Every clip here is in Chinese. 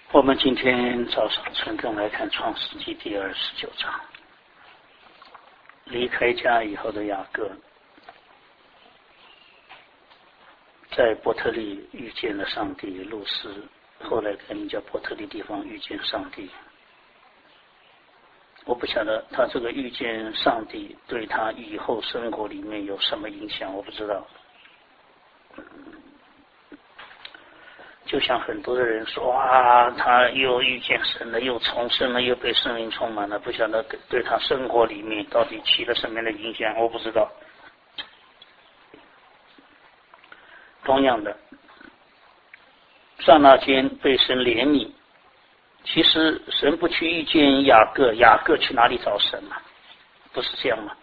我们今天早上纯正来看创世纪第29章，离开家以后的雅各在伯特利遇见了上帝，路斯后来改名叫伯特利地方遇见上帝。我不晓得他这个遇见上帝对他以后生活里面有什么影响，我不知道。就像很多的人说啊，他又遇见神了，又重生了，又被圣灵充满了，不晓得对他生活里面到底起了什么样的影响，我不知道。同样的，刹那间被神怜悯，其实神不去遇见雅各，雅各去哪里找神嘛？不是这样吗？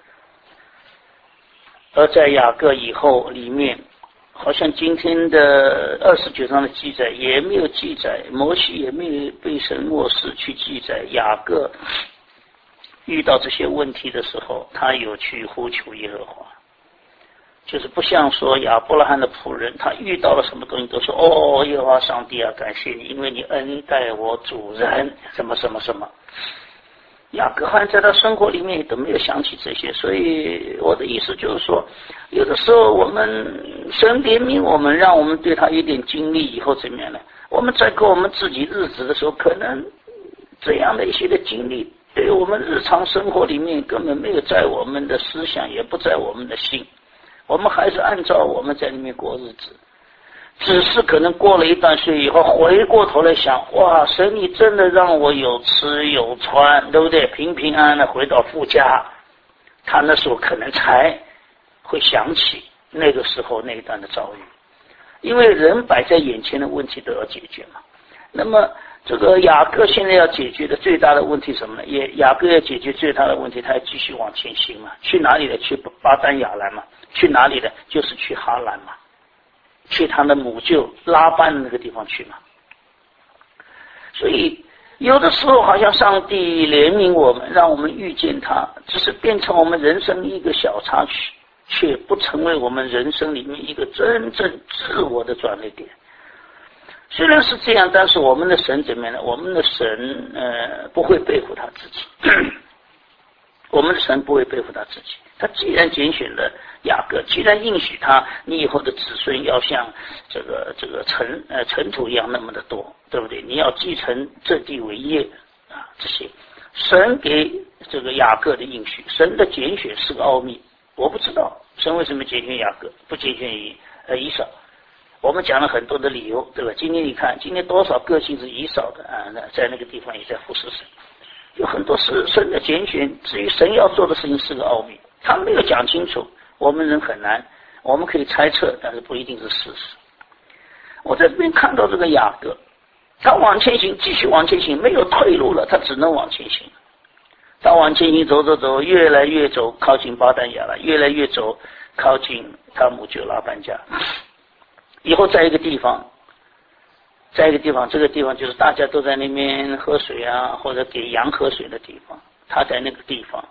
而在雅各以后里面，好像今天的29章的记载也没有记载，摩西也没有被神漠视去记载雅各遇到这些问题的时候，他有去呼求耶和华。就是不像说亚伯拉罕的仆人，他遇到了什么东西都说哦，耶和华上帝啊，感谢你，因为你恩待我主人，什么什么什么。雅各好像在他生活里面都没有想起这些，所以我的意思就是说，有的时候我们神怜悯我们，让我们对他有点经历以后怎么样呢？我们在过我们自己日子的时候，可能这样的一些的经历，对我们日常生活里面根本没有在我们的思想，也不在我们的心，我们还是按照我们在里面过日子。只是可能过了一段时间以后，回过头来想，哇，神你真的让我有吃有穿，对不对？平平安安的回到父家，他那时候可能才会想起那个时候那一段的遭遇。因为人摆在眼前的问题都要解决嘛。那么这个雅各现在要解决的最大的问题是什么呢？雅各要解决最大的问题，他要继续往前行嘛。去哪里的？去巴丹亚兰嘛。去哪里的？就是去哈兰嘛。去他的母舅拉班的那个地方去嘛。所以有的时候好像上帝怜悯我们，让我们遇见他，只是变成我们人生一个小插曲，却不成为我们人生里面一个真正自我的转捩点。虽然是这样，但是我们的神怎么样呢？我们的神不会背负他自己。我们的神不会背负他自己。他既然拣选了雅各，既然应许他，你以后的子孙要像这个尘土一样那么的多，对不对？你要继承这地为业啊，这些神给这个雅各的应许，神的拣选是个奥秘，我不知道神为什么拣选雅各，不拣选以扫。我们讲了很多的理由，对吧？今天你看，今天多少个性是以扫的啊？在那个地方也在服侍神，有很多是神的拣选。至于神要做的事情是个奥秘，他没有讲清楚，我们人很难，我们可以猜测，但是不一定是事实。我在这边看到这个雅各，他往前行，继续往前行，没有退路了，他只能往前行。他往前行，走，越来越走靠近巴丹亚了，越来越走靠近他母舅拉班家。以后在一个地方，这个地方就是大家都在那边喝水啊，或者给羊喝水的地方。他在那个地方，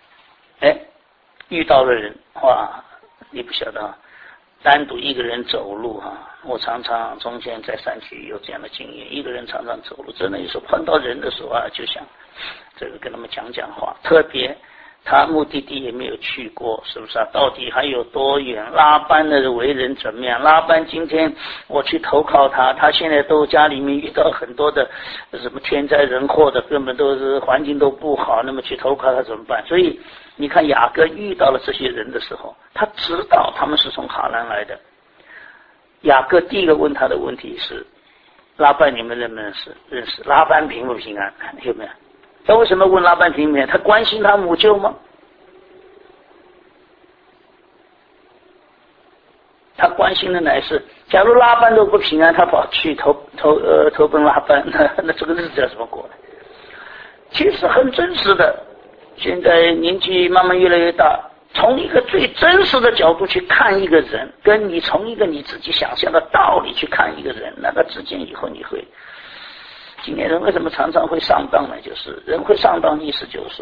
遇到了人，哇，你不晓得啊，单独一个人走路啊，我常常从前在山区有这样的经验，一个人常常走路，真的有时候碰到人的时候啊，就想这个跟他们讲话，特别他目的地也没有去过，是不是啊？到底还有多远？拉班的为人怎么样？拉班今天我去投靠他，他现在都家里面遇到很多的什么天灾人祸的，根本都是环境都不好，那么去投靠他怎么办？所以你看雅各遇到了这些人的时候，他知道他们是从哈兰来的。雅各第一个问他的问题是：拉班你们认不认识？认识。拉班平不平安？有没有？他为什么问拉班平不平安？他关心他母舅吗？他关心的乃是，假如拉班都不平安，他跑去投奔拉班，那这个日子要怎么过呢？其实很真实的，现在年纪慢慢越来越大，从一个最真实的角度去看一个人，跟你从一个你自己想象的道理去看一个人，那个之间以后你会，今天人为什么常常会上当呢？就是人会上当，意思就是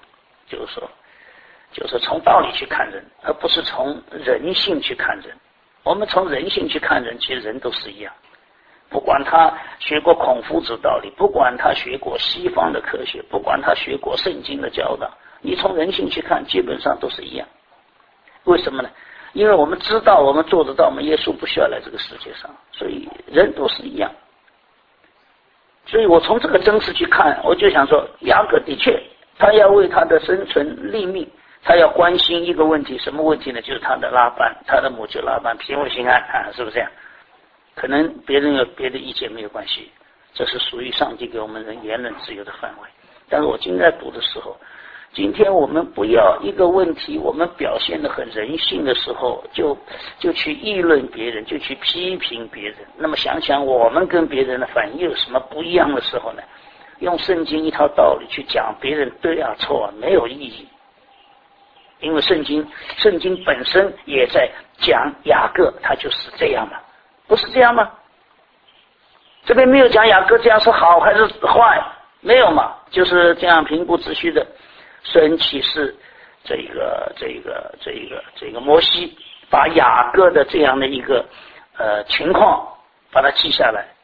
说从道理去看人，而不是从人性去看人。我们从人性去看人，其实人都是一样。 不管他学过孔夫子道理，不管他学过西方的科学，不管他学过圣经的教导，你从人性去看，基本上都是一样。为什么呢？因为我们知道，我们做得到，我们耶稣不需要来这个世界上，所以人都是一样。所以我从这个真实去看，我就想说，雅各的确，他要为他的生存立命，他要关心一个问题，什么问题呢？就是他的拉班，他的母亲拉班平不平安啊？是不是这样？可能别人有别的意见没有关系，这是属于上帝给我们人言论自由的范围。但是我今天在读的时候，今天我们不要一个问题，我们表现得很人性的时候，就去议论别人，就去批评别人。那么想想我们跟别人的反应有什么不一样的时候呢？用圣经一套道理去讲别人对啊错啊，没有意义。因为圣经本身也在讲雅各，他就是这样嘛，不是这样吗？这边没有讲雅各这样是好还是坏，没有嘛，就是这样平铺直叙的。神启示这个摩西把雅各的这样的一个情况把它记下来。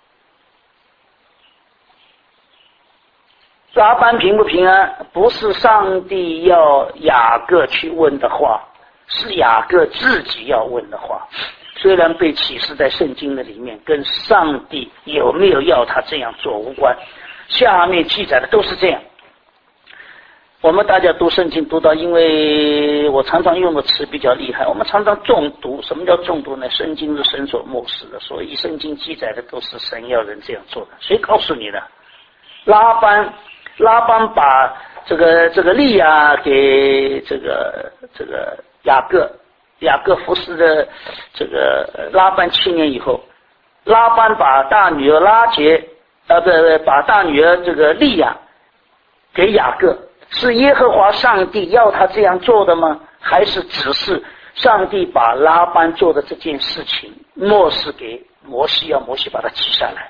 拉班平不平安，不是上帝要雅各去问的话，是雅各自己要问的话。虽然被启示在圣经的里面，跟上帝有没有要他这样做无关，下面记载的都是这样。我们大家读圣经读到，因为我常常用的词比较厉害，我们常常重读。什么叫重读呢？圣经是神所默示的，所以圣经记载的都是神要人这样做的。谁告诉你的？拉班把这个利亚给这个雅各服侍的这个拉班7年以后，拉班把大女儿把大女儿这个利亚给雅各，是耶和华上帝要他这样做的吗？还是只是上帝把拉班做的这件事情默示给摩西，要摩西把它记下来？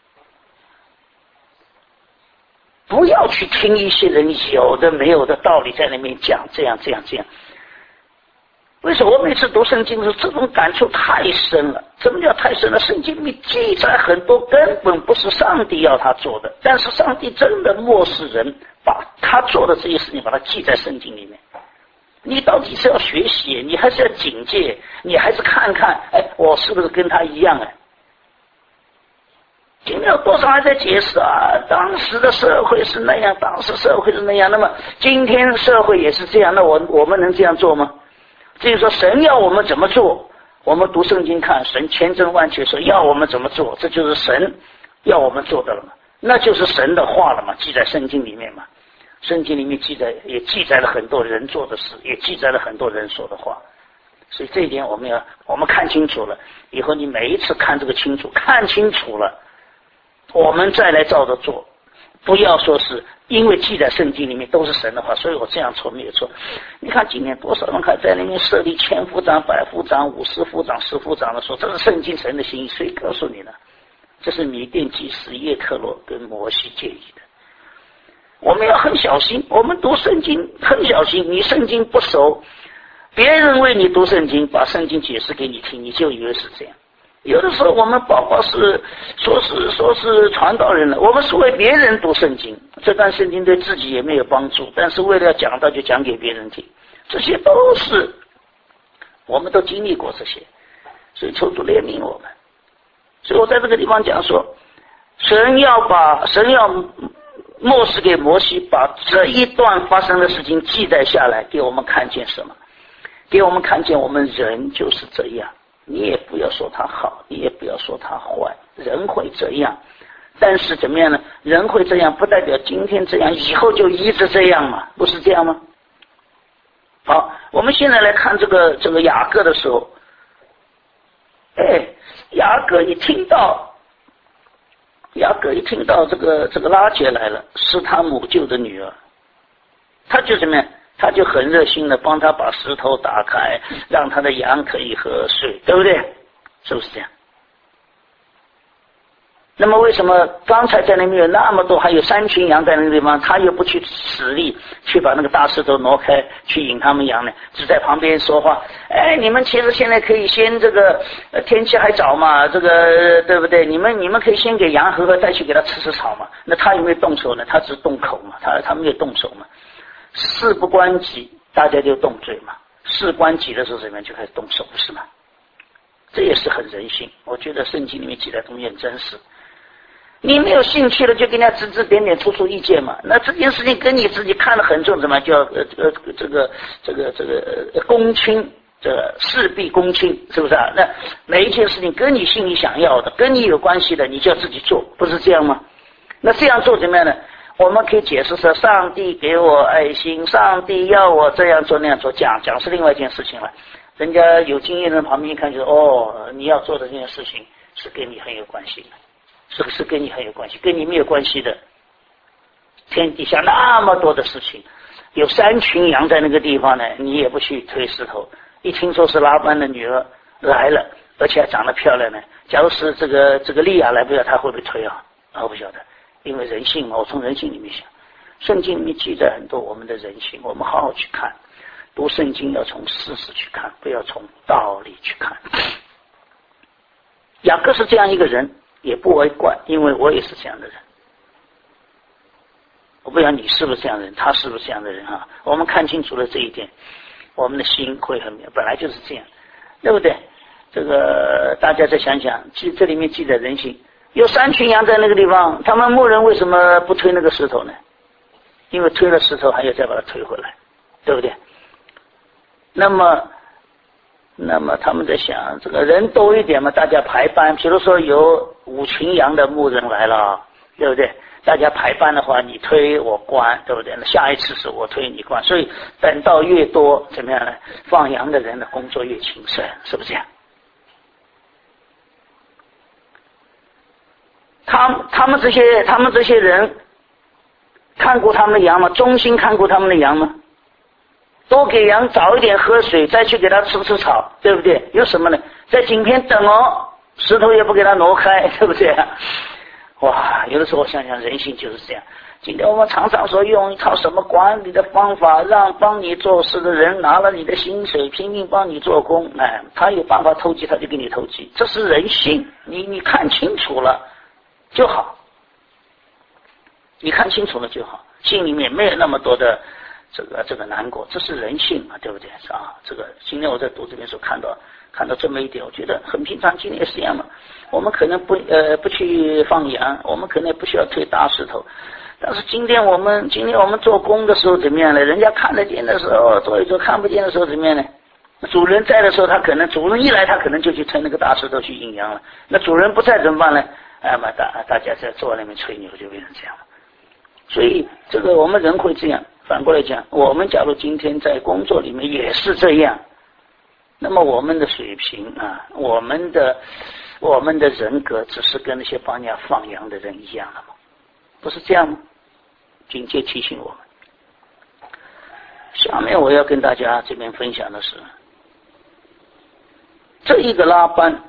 不要去听一些人有的没有的道理在那边讲这样。为什么我每次读圣经的时候，这种感触太深了？什么叫太深了？圣经里记载很多根本不是上帝要他做的，但是上帝真的漠视人，把他做的这些事情把它记在圣经里面。你到底是要学习，你还是要警戒，你还是看看，我是不是跟他一样？今天有多少还在解释啊？当时的社会是那样，当时社会是那样，那么今天社会也是这样，那我们能这样做吗？至于说神要我们怎么做，我们读圣经看，神千真万确说要我们怎么做，这就是神要我们做的了嘛，那就是神的话了嘛，记在圣经里面嘛。圣经里面也记载了很多人做的事，也记载了很多人说的话。所以这一点我们看清楚了，以后你每一次看这个看清楚了，我们再来照着做，不要说是因为记在圣经里面都是神的话，所以我这样做没有错。你看今天多少人还在那边设立千夫长、百夫长、50夫长、10夫长的说这是圣经神的心意，谁告诉你呢？这是米甸祭司叶特罗跟摩西建议的。我们要很小心，我们读圣经很小心，你圣经不熟，别人为你读圣经，把圣经解释给你听，你就以为是这样。有的时候我们包括是说是传道人了，我们是为别人读圣经，这段圣经对自己也没有帮助，但是为了讲到就讲给别人听，这些都是我们都经历过这些，所以求主怜悯我们。所以我在这个地方讲说，神要默示给摩西，把这一段发生的事情记载下来，给我们看见什么？给我们看见我们人就是这样，你也不要说他好，你也不要说他坏，人会这样。但是怎么样呢？人会这样不代表今天这样以后就一直这样嘛，不是这样吗？好，我们现在来看这个雅各的时候，雅各一听到这个拉结来了，是他母舅的女儿，他就怎么样？他就很热心的帮他把石头打开，让他的羊可以喝水，对不对？是不是这样？ 那么为什么刚才在那边有那么多，还有3群羊在那个地方，他又不去使力去把那个大石头挪开，去引他们羊呢？只在旁边说话。哎，你们其实现在可以先这个天气还早嘛，这个对不对？你们可以先给羊喝，再去给它吃草嘛。那他有没有动手呢？他只是动口嘛，他没有动手嘛。事不关己，大家就动嘴嘛。事关己的时候，怎么样就开始动手，不是吗？这也是很人性。我觉得圣经里面记载东西很真实。你没有兴趣了，就跟人家指指点点，出出意见嘛。那这件事情跟你自己看得很重，怎么叫公亲，这事必公亲，是不是啊？那每一件事情跟你心里想要的，跟你有关系的，你就要自己做，不是这样吗？那这样做怎么样呢？我们可以解释说，上帝给我爱心，上帝要我这样做那样做，讲是另外一件事情了。人家有经验的人旁边一看，就是你要做的这件事情是跟你很有关系的。是跟你很有关系，跟你没有关系的。天底下那么多的事情，有3群羊在那个地方呢，你也不去推石头。一听说是拉班的女儿来了，而且还长得漂亮呢，假如是这个利亚来，不知道他会不会推啊？我不晓得，因为人性嘛，我从人性里面想，圣经里面记载很多我们的人性，我们好好去看。读圣经要从事实去看，不要从道理去看。雅各是这样一个人，也不为怪，因为我也是这样的人。我不知道你是不是这样的人，他是不是这样的人啊？我们看清楚了这一点，我们的心会很本来就是这样，对不对？这个大家再想想，这里面记载人性，有3群羊在那个地方，他们牧人为什么不推那个石头呢？因为推了石头还要再把它推回来，对不对？那么他们在想，这个人多一点嘛，大家排班，比如说有5群羊的牧人来了，对不对？大家排班的话，你推我关，对不对？那下一次是我推你关，所以等到越多怎么样呢？放羊的人的工作越轻松，是不是这样？他们这些人看过他们的羊吗？忠心看过他们的羊吗？多给羊早一点喝水，再去给它吃草，对不对？有什么呢？在井边等石头也不给它挪开，对不对？哇，有的时候我想想，人性就是这样。今天我们常常说用一套什么管理的方法，让帮你做事的人拿了你的薪水，拼命帮你做工，他有办法投机，他就给你投机，这是人性。你看清楚了就好，你看清楚了就好，心里面没有那么多的这个难过，这是人性嘛，对不对啊？这个今天我在读这边时候看到这么一点，我觉得很平常。今天也是这样嘛，我们可能不去放羊，我们可能也不需要推大石头，但是今天我们做工的时候怎么样呢？人家看得见的时候做一做，看不见的时候怎么样呢？主人在的时候，主人一来，他可能就去推那个大石头去引羊了。那主人不在怎么办呢？大家在坐那边吹牛，就变成这样了。所以这个我们人会这样。反过来讲，我们假如今天在工作里面也是这样，那么我们的水平啊，我们的人格只是跟那些帮人家放羊的人一样了吗？不是这样吗？警戒提醒我们。下面我要跟大家这边分享的是，这一个拉班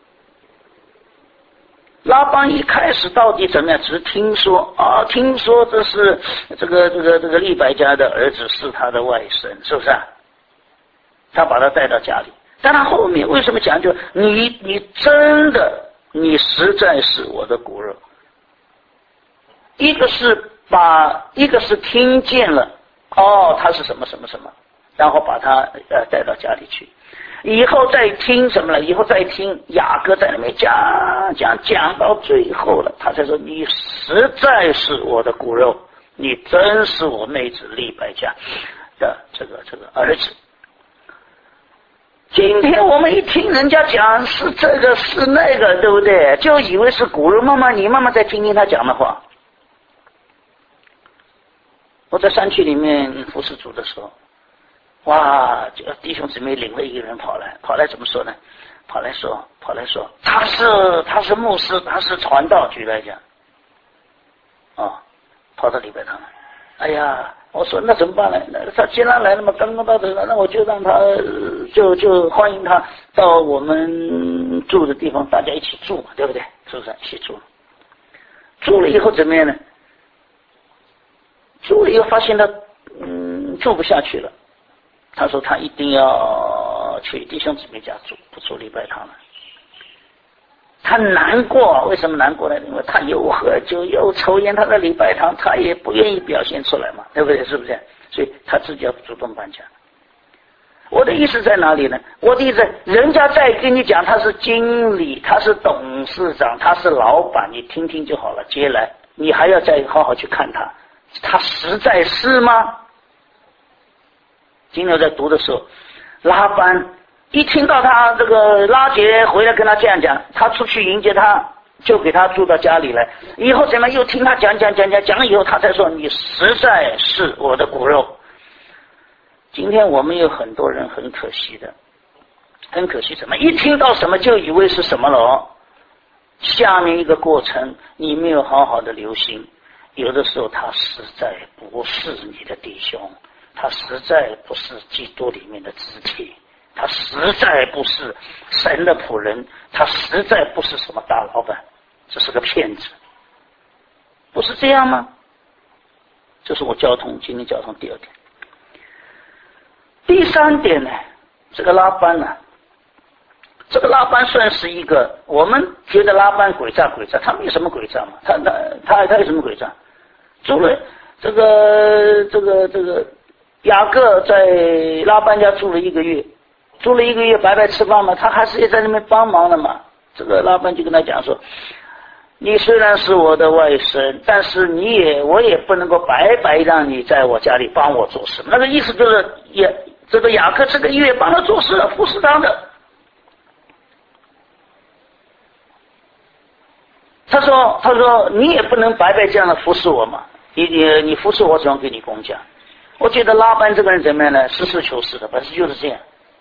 一开始到底怎么样？只是听说这是这个利百加的儿子是他的外甥，是不是啊？他把他带到家里，但他后面为什么讲究你真的你实在是我的骨肉？一个是听见了，他是什么什么什么，然后把他带到家里去。以后再听什么了？以后再听雅各在那边讲到最后了，他才说你实在是我的骨肉，你真是我妹子利百加的这个儿子。今天我们一听人家讲是这个是那个，对不对？就以为是骨肉。你慢慢再听听他讲的话。我在山区里面服侍主的时候，哇！这个弟兄姊妹领了一个人跑来怎么说呢？跑来说，他是牧师，他是传道，举来讲，跑到礼拜堂来。哎呀，我说那怎么办呢？那他既然来了嘛，刚刚到这了，那我就让他就欢迎他到我们住的地方，大家一起住嘛，对不对？是不是一起住？ 住了以后怎么样呢？住了以后发现他住不下去了，他说他一定要去弟兄姊妹家住，不住礼拜堂了。他难过，为什么难过呢？因为他又喝酒又抽烟，他在礼拜堂他也不愿意表现出来嘛，对不对？是不是？所以他自己要主动搬家。我的意思在哪里呢？我的意思，人家在跟你讲他是经理，他是董事长，他是老板，你听听就好了。接下来你还要再好好去看他，他实在是吗？今天我在读的时候，拉班一听到他这个拉结回来跟他这样讲，他出去迎接他，就给他住到家里来。以后怎么又听他讲了以后，他才说你实在是我的骨肉。今天我们有很多人很可惜的，很可惜什么？一听到什么就以为是什么了哦。下面一个过程你没有好好的留心，有的时候他实在不是你的弟兄，他实在不是基督里面的肢体，他实在不是神的仆人，他实在不是什么大老板，这是个骗子，不是这样吗？这是我今天交通第二点。第三点呢，这个拉班呢，这个拉班算是一个，我们觉得拉班诡诈，他没有什么诡诈嘛，他有什么诡诈？除了这个雅各在拉班家住了一个月，白白吃饭嘛，他还是也在那边帮忙的嘛。这个拉班就跟他讲说，你虽然是我的外甥，但是我也不能够白白让你在我家里帮我做事。那个意思就是这个雅各这个月帮他做事，服侍他的。他说你也不能白白这样的服侍我嘛，你服侍我总要给你工价。我觉得拉班这个人怎么样呢？实事求是的，本身就是这样。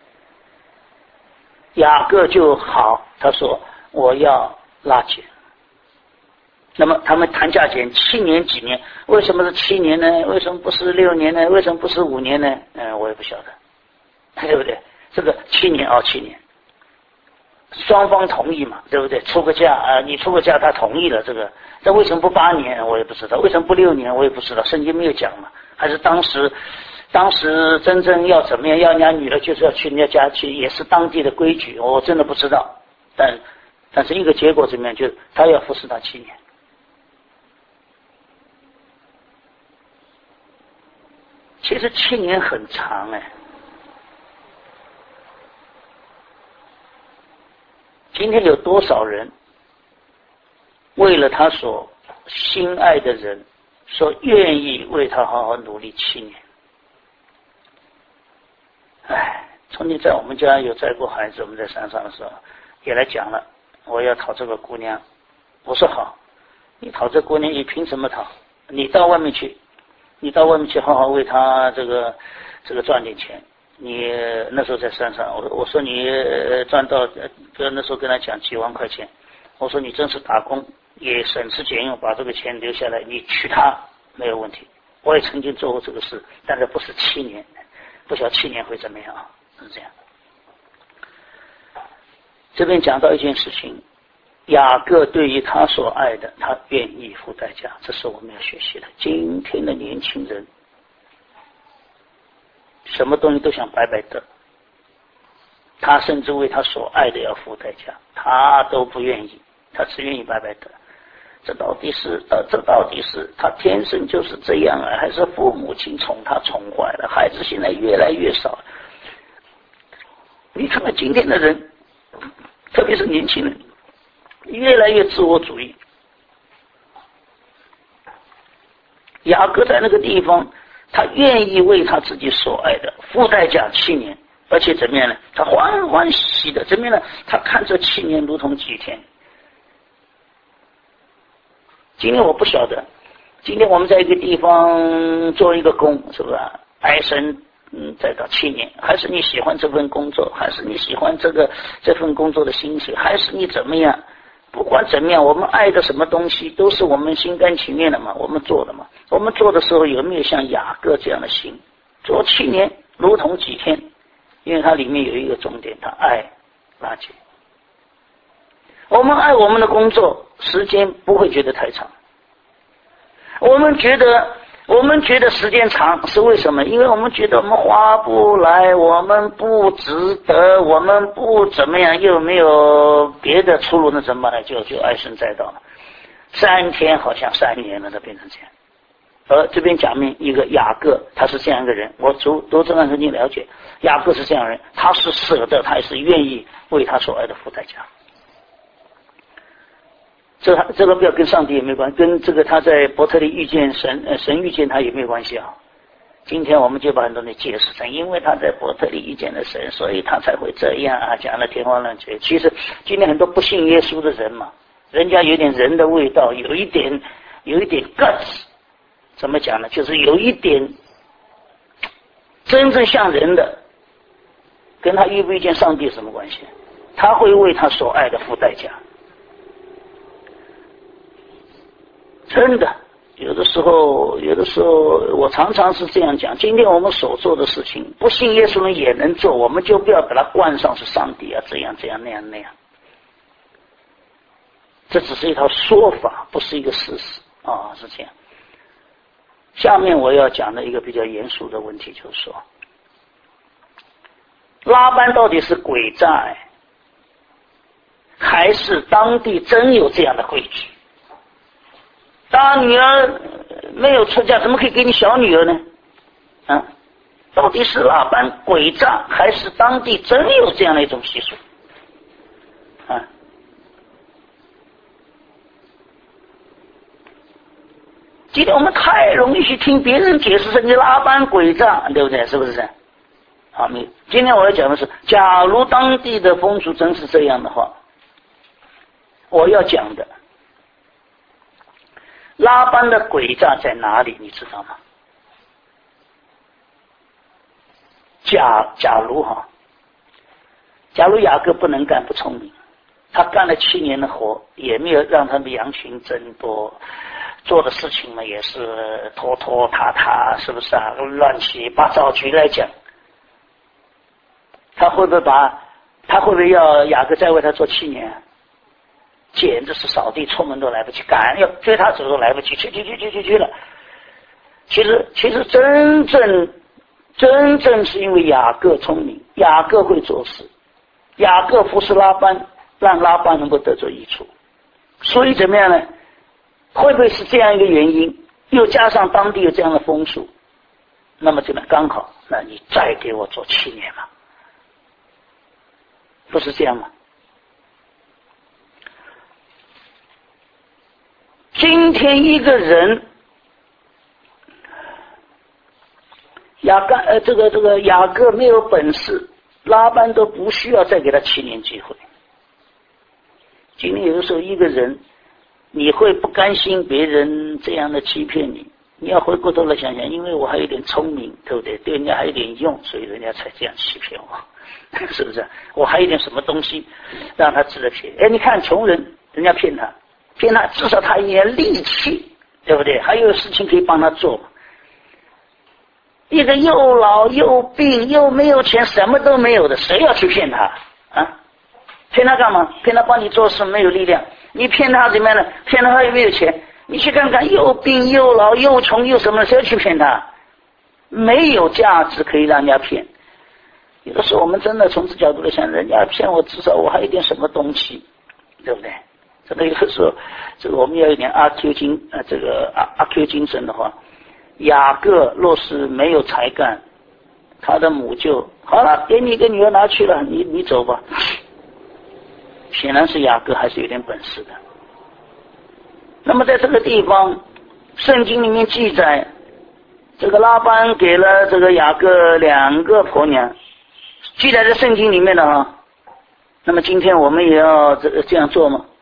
雅各就好，他说我要拉结。那么他们谈价钱7年几年，为什么是7年呢？为什么不是6年呢？为什么不是5年呢？我也不晓得，对不对？这个7年7年，双方同意嘛，对不对？出个价你出个价，他同意了这个，这为什么不8年？我也不知道，为什么不6年？我也不知道，圣经没有讲嘛。还是当时真正要怎么样，要人家女的就是要去人家家去，也是当地的规矩，我真的不知道。但是一个结果怎么样，就是他要服侍他7年。其实7年很长今天有多少人为了他所心爱的人，说愿意为他好好努力7年？从前在我们家有带过孩子，我们在山上的时候也来讲了，我要讨这个姑娘。我说好，你讨这姑娘，你凭什么讨？你到外面去好好为他这个赚点钱。你那时候在山上，我说你赚到那时候跟他讲几万块钱，我说你真是打工也省吃俭用，把这个钱留下来，你娶她没有问题。我也曾经做过这个事，但是不是7年，不晓得7年会怎么样啊？是这样。这边讲到一件事情，雅各对于他所爱的，他愿意付代价，这是我们要学习的。今天的年轻人什么东西都想白白得，他甚至为他所爱的要付代价，他都不愿意，他只愿意白白得。这到底是他天生就是这样啊，还是父母亲宠他宠坏了？孩子现在越来越少。你看看今天的人，特别是年轻人，越来越自我主义。雅各在那个地方，他愿意为他自己所爱的付代价7年，而且怎么样呢？他欢欢喜喜的，怎么样呢？他看这7年如同几天。今天我不晓得，今天我们在一个地方做一个工，是不是唉声再到7年，还是你喜欢这份工作，还是你喜欢这份工作的薪水，还是你怎么样？不管怎么样，我们爱的什么东西都是我们心甘情愿的嘛，我们做的嘛。我们做的时候有没有像雅各这样的心？做7年如同几天，因为它里面有一个重点，他爱拉结。我们爱我们的工作，时间不会觉得太长， 我们觉得时间长是为什么？因为我们觉得我们划不来，我们不值得，我们不怎么样，又没有别的出路，那怎么办呢？就唉声载道了。3天好像3年了，都变成这样。而这边讲明一个雅各，他是这样一个人，我读这段圣经了解，雅各是这样的人，他是舍得，他也是愿意为他所爱的付代价。这个不要跟上帝也没关系，跟这个他在伯特利遇见神遇见他也没有关系啊。今天我们就把很多人解释成，因为他在伯特利遇见了神，所以他才会这样啊，讲了天花乱坠。其实今天很多不信耶稣的人嘛，人家有点人的味道，有一点 guts， 怎么讲呢？就是有一点真正像人的，跟他遇不遇见上帝有什么关系？他会为他所爱的付代价。真的，有的时候我常常是这样讲，今天我们所做的事情，不信耶稣人也能做，我们就不要把它冠上是上帝啊，这样那样。这只是一套说法，不是一个事实啊，是这样。下面我要讲的一个比较严肃的问题，就是说，拉班到底是诡诈，还是当地真有这样的规矩？大女儿没有出嫁，怎么可以给你小女儿呢？啊，到底是拉班诡诈，还是当地真有这样的一种习俗？啊，今天我们太容易去听别人解释说你拉班诡诈，对不对？是不是这样？好，今天我要讲的是，假如当地的风俗真是这样的话，我要讲的拉班的诡诈在哪里，你知道吗？假如雅各不能干不聪明，他干了7年的活，也没有让他们羊群增多，做的事情嘛也是拖拖沓沓，是不是啊？乱七八糟。举例来讲，他会不会要雅各再为他做7年？简直是扫地出门都来不及，赶要追他走都来不及，去了。其实真正是因为雅各聪明，雅各会做事，雅各服侍拉班，让拉班能够得着益处。所以怎么样呢？会不会是这样一个原因？又加上当地有这样的风俗，那么这边刚好，那你再给我做7年嘛，不是这样吗？今天一个人，这个雅各没有本事，拉班都不需要再给他7年机会。今天有的时候一个人，你会不甘心别人这样的欺骗你，你要回过头来想想，因为我还有点聪明，对不对？对人家还有点用，所以人家才这样欺骗我，是不是？我还有点什么东西让他值得骗。你看穷人，人家骗他至少他有点力气，对不对？还有事情可以帮他做。一个又老又病又没有钱，什么都没有的，谁要去骗他啊？骗他干嘛？骗他帮你做事，没有力量。你骗他怎么样呢？骗他又没有钱，你去看看，又病又老又穷又什么，谁要去骗他？没有价值可以让人家骗。有的时候我们真的从这角度来想，人家骗我，至少我还有点什么东西，对不对？这个有的时候，这个我们要有点阿 Q 精神的话，雅各若是没有才干，他的母就好了，给你一个女儿拿去了，你走吧。显然是雅各还是有点本事的。那么在这个地方，圣经里面记载，这个拉班给了这个雅各2个婆娘，记载在圣经里面的啊。那么今天我们也要这样做吗？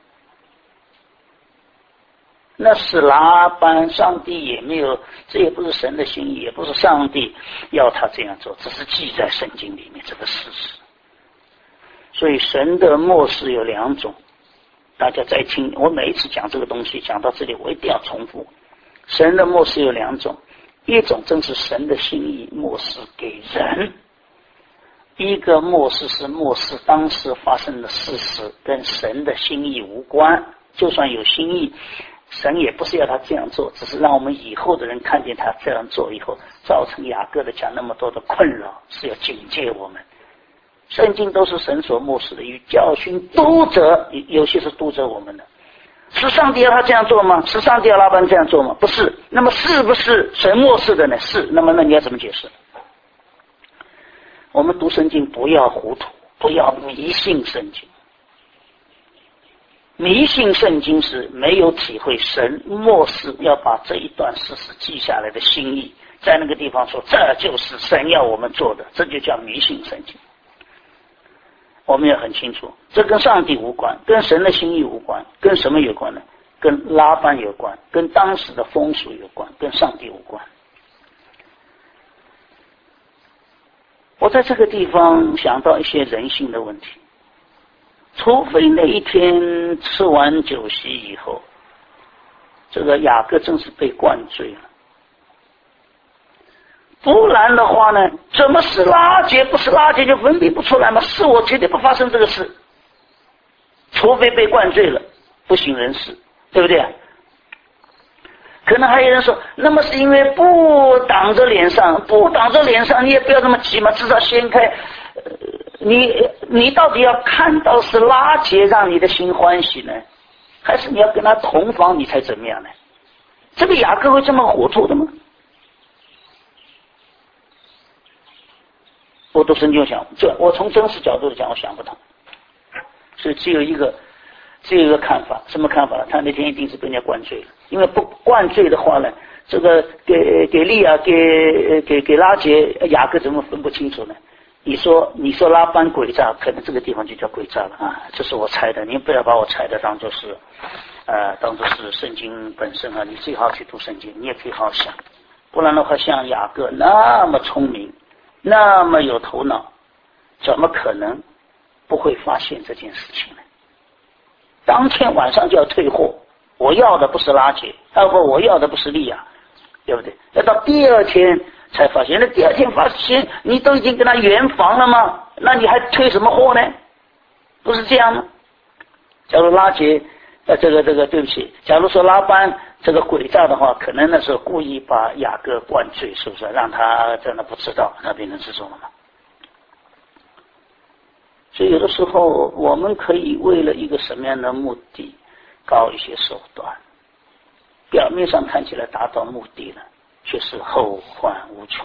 那是拉班，上帝也没有，这也不是神的心意，也不是上帝要他这样做，只是记在圣经里面这个事实。所以神的默示有2种，大家再听，我每一次讲这个东西讲到这里我一定要重复。神的默示有2种，一种正是神的心意默示给人，一个默示是默示当时发生的事实，跟神的心意无关，就算有心意， 神也不是要他这样做，只是让我们以后的人看见他这样做以后，造成雅各的讲那么多的困扰，是要警戒我们。圣经都是神所默示的，与教训、督责，有些是督责我们的。是上帝要他这样做吗？是上帝要拉班这样做吗？不是。那么是不是神默示的呢？是。那么你要怎么解释？我们读圣经不要糊涂，不要迷信圣经。迷信圣经是没有体会神默示要把这一段事实记下来的心意，在那个地方说这就是神要我们做的，这就叫迷信圣经。我们也很清楚，这跟上帝无关，跟神的心意无关，跟什么有关呢？跟拉班有关，跟当时的风俗有关，跟上帝无关。我在这个地方想到一些人性的问题，除非那一天吃完酒席以后，这个雅各真是被灌醉了，不然的话呢，怎么是拉结不是拉结就分辨不出来吗？是我绝对不发生这个事，除非被灌醉了，不省人事，对不对？可能还有人说，那么是因为不挡着脸上，不挡着脸上你也不要这么急嘛，至少掀开。你到底要看到是拉结让你的心欢喜呢，还是你要跟他同房你才怎么样呢？这个雅各会这么糊涂的吗？我读圣经想，我从真实角度讲，我想不通。所以只有一个看法，什么看法？他那天一定是被人家灌醉了，因为不灌醉的话呢，这个给利亚给拉结雅各怎么分不清楚呢？你说拉班诡诈，可能这个地方就叫诡诈了啊！这是我猜的，您不要把我猜的当作是圣经本身啊！你最好去读圣经，你也可以好好想，不然的话，像雅各那么聪明，那么有头脑，怎么可能不会发现这件事情呢？当天晚上就要退货，我要的不是拉结，我要的不是利亚，对不对？要到第二天才发现，那第二天发现你都已经跟他圆房了吗？那你还退什么货呢？不是这样吗？假如拉结这个对不起，假如说拉班这个诡诈的话，可能那时候故意把雅各灌醉，是不是让他真的不知道，那变成这种了吗？所以有的时候我们可以为了一个什么样的目的搞一些手段，表面上看起来达到目的了，却是后患无穷。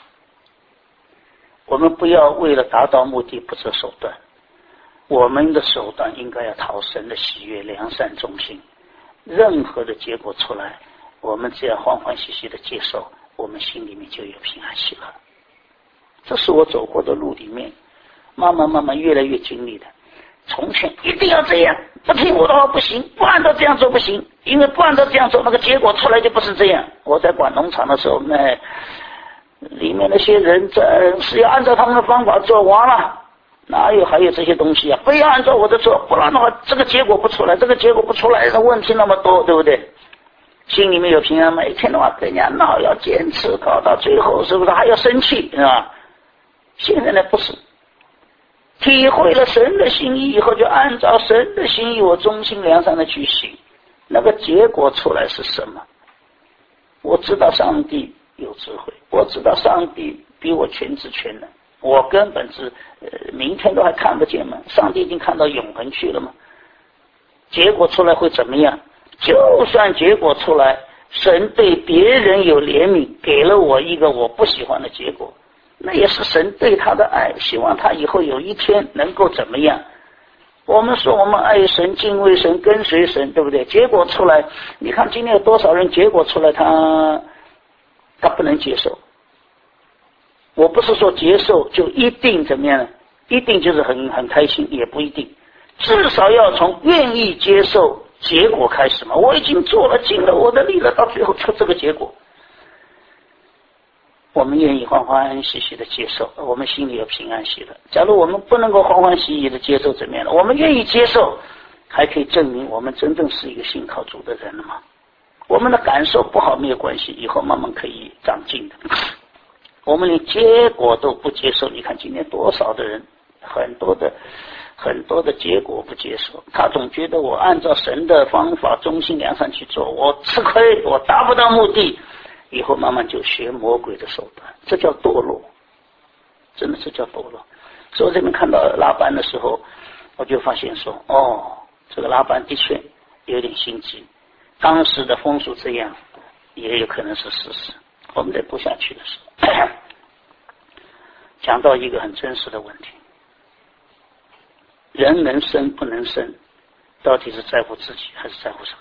我们不要为了达到目的不择手段，我们的手段应该要讨神的喜悦，良善忠心。任何的结果出来，我们只要欢欢喜喜的接受，我们心里面就有平安喜乐。这是我走过的路里面慢慢越来越经历的。从前一定要这样，不听我的话不行，不按照这样做不行，因为不按照这样做，那个结果出来就不是这样。我在管农场的时候，那里面那些人是要按照他们的方法做完了，哪有还有这些东西啊？非要按照我的做，不然的话这个结果不出来，这个结果不出来，问题那么多，对不对？心里面有平安吗？一天的话跟人家闹，要坚持，搞到最后是不是还要生气，是吧？现在呢不是，体会了神的心意以后，就按照神的心意，我忠心良善的去行，那个结果出来是什么？我知道上帝有智慧，我知道上帝比我全知全能，我根本是明天都还看不见嘛，上帝已经看到永恒去了嘛。结果出来会怎么样？就算结果出来，神对别人有怜悯，给了我一个我不喜欢的结果，那也是神对他的爱，希望他以后有一天能够怎么样。我们说我们爱神，敬畏神，跟随神，对不对？结果出来，你看今天有多少人结果出来他不能接受。我不是说接受就一定怎么样，一定就是很开心，也不一定，至少要从愿意接受结果开始嘛。我已经做了尽了我的力了，到最后出这个结果，我们愿意欢欢喜喜的接受，我们心里有平安喜乐。假如我们不能够欢欢喜喜的接受，怎么样呢？我们愿意接受，还可以证明我们真正是一个信靠主的人了嘛。我们的感受不好没有关系，以后慢慢可以长进的。我们连结果都不接受，你看今天多少的人，很多的很多的结果不接受，他总觉得我按照神的方法忠心良善去做，我吃亏，我达不到目的，以后慢慢就学魔鬼的手段，这叫堕落，真的是叫堕落。所以我这边看到拉班的时候，我就发现说，这个拉班的确有点心机，当时的风俗这样，也有可能是事实。我们在读下去的时候，讲到一个很真实的问题。人能生不能生，到底是在乎自己还是在乎什么？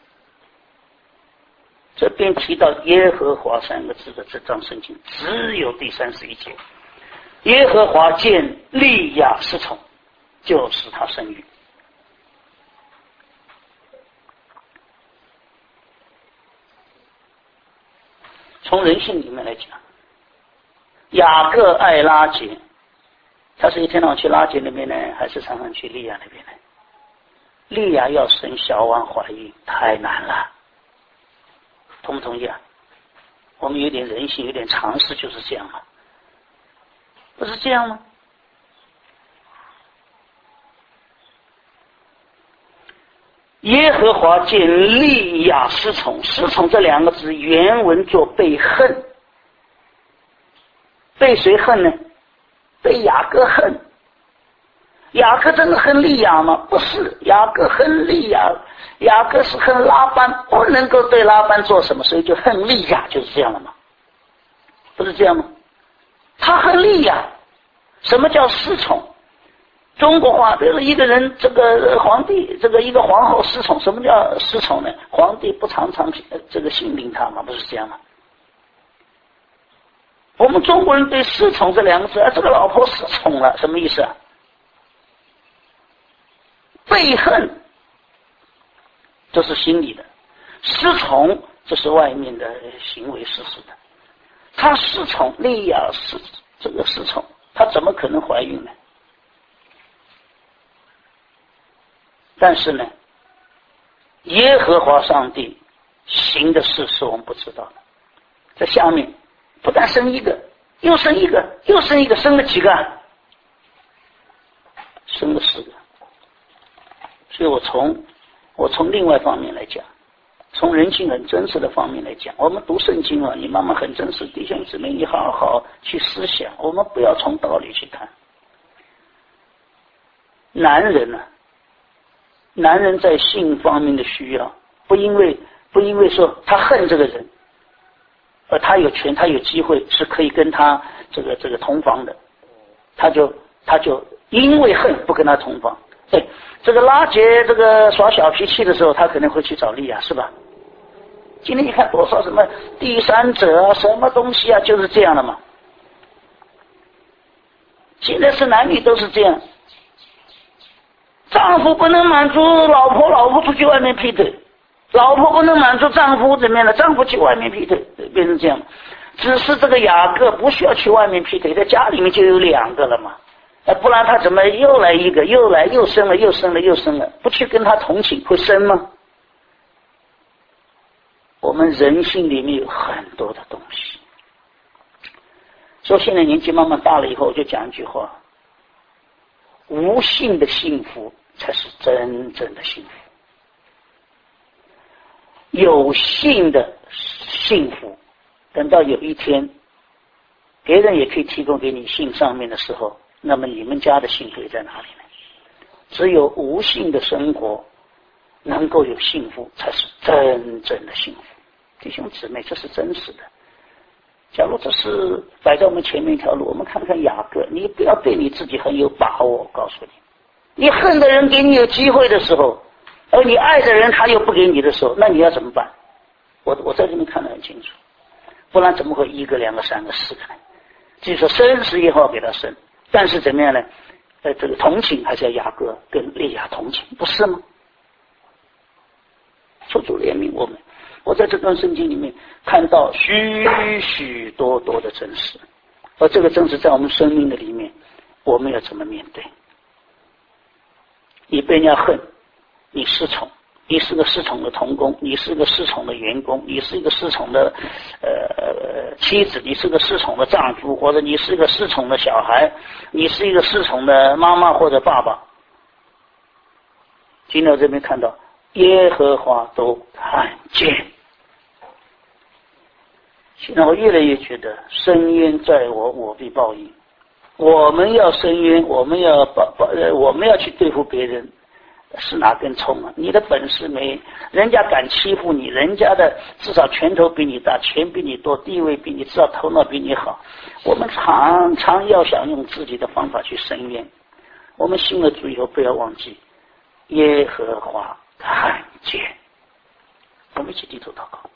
这边提到耶和华三个字的这章圣经，只有第31节，耶和华见利亚失宠，就使他生育。从人性里面来讲，雅各爱拉结，他是一天到晚去拉结那边呢，还是常常去利亚那边呢？利亚要生小王怀孕太难了，同不同意啊？我们有点人性，有点常识，就是这样嘛，不是这样吗？耶和华见利亚失宠，失宠这两个字原文作被恨，被谁恨呢？被雅各恨。雅各真的恨利亚吗？不是，雅各恨利亚，雅各是恨拉班，不能够对拉班做什么，所以就恨利亚，就是这样了吗？不是这样吗？他恨利亚。什么叫失宠？中国话，比如一个人，这个皇帝，这个一个皇后失宠，什么叫失宠呢？皇帝不常常这个信令他吗？不是这样吗？我们中国人对失宠这两个字，这个老婆失宠了，什么意思啊？被恨，这是心里的；失宠，这是外面的行为实施的。他失宠，利亚这个失宠，他怎么可能怀孕呢？但是呢，耶和华上帝行的事是我们不知道的。在下面不但生一个，又生一个，又生一个，生了几个？生了4个。所以我从另外方面来讲，从人性很真实的方面来讲，我们读圣经啊，你慢慢很真实，弟兄姊妹，你好好去思想，我们不要从道理去谈。男人啊，男人在性方面的需要，不因为说他恨这个人，而他有权，他有机会是可以跟他这个同房的，他就因为恨不跟他同房。对，这个拉结这个耍小脾气的时候，他可能会去找利亚，是吧？今天你看多少什么第三者啊，什么东西啊，就是这样的嘛。现在是男女都是这样，丈夫不能满足老婆，老婆出去外面劈腿；老婆不能满足丈夫怎么样的，丈夫去外面劈腿，变成这样。只是这个雅各不需要去外面劈腿，在家里面就有2个了嘛。不然他怎么又来一个，又生了，不去跟他同寝会生吗？我们人性里面有很多的东西。所以现在年纪慢慢大了以后，我就讲一句话：无性的幸福才是真正的幸福。有性的幸福，等到有一天别人也可以提供给你性上面的时候，那么你们家的幸福在哪里呢？只有无性的生活能够有幸福，才是真正的幸福。弟兄姊妹，这是真实的。假如这是摆在我们前面一条路，我们看看雅各，你不要对你自己很有把握，我告诉你，你恨的人给你有机会的时候，而你爱的人他又不给你的时候，那你要怎么办？我在这边看得很清楚，不然怎么会1个、2个、3个、4个呢？就是说生是耶和华给他生，但是怎么样呢？这个同情还是要雅各跟利亚同情，不是吗？求主怜悯我们。我在这段圣经里面看到许许多多的真实，而这个真实在我们生命的里面，我们要怎么面对？你被人家恨，你失宠，你是个失宠的同工，你是个失宠的员工，你是一个失宠的妻子，你是个失宠的丈夫，或者你是一个失宠的小孩，你是一个失宠的妈妈或者爸爸， 进到这边看到耶和华都看见。现在我越来越觉得深渊在我，我必报应。我们要深渊，我们要去对付别人，是哪根葱啊？你的本事没，人家敢欺负你，人家的至少拳头比你大，钱比你多，地位比你，至少头脑比你好。我们常常要想用自己的方法去伸冤。我们信了主以后，不要忘记耶和华看见。我们一起低头祷告。